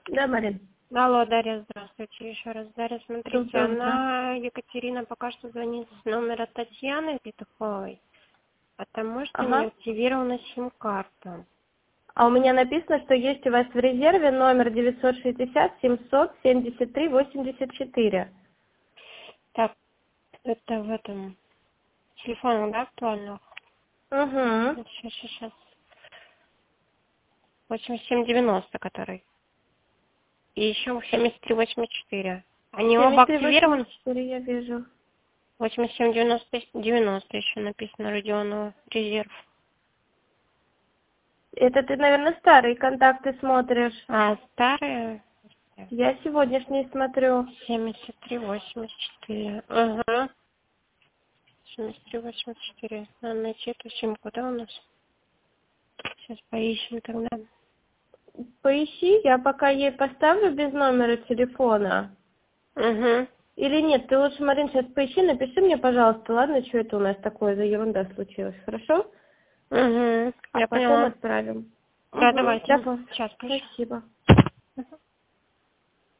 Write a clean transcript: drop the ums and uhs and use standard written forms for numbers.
Да, Марин. Алло, Дарья, здравствуйте еще раз. Дарья, смотрите, Доброе утро. она, Екатерина, пока что звонит с номера Татьяны Петуховой, потому что не Ага. активирована сим-карта. А у меня написано, что есть у вас в резерве номер 960-773-84. Так, это в этом телефоне, да, актуально? Угу. Сейчас. 8790, который. И еще 7384. Они оба активированы? 73-84 я вижу. 8790 еще написано Родионова резерв. Это ты, наверное, старые контакты смотришь. А старые? Я сегодняшний смотрю. 7384. Ага. 7384. Надо найти эту симку, да, у нас? Сейчас поищем тогда. Поищи, я пока ей поставлю без номера телефона. Угу. Или нет, ты лучше, Марин, сейчас поищи, напиши мне, пожалуйста, ладно, что это у нас такое за ерунда случилась, хорошо? Угу. А Я потом поняла. отправим. Да, Угу. давайте. Давай. Сейчас, Спасибо. Мгм.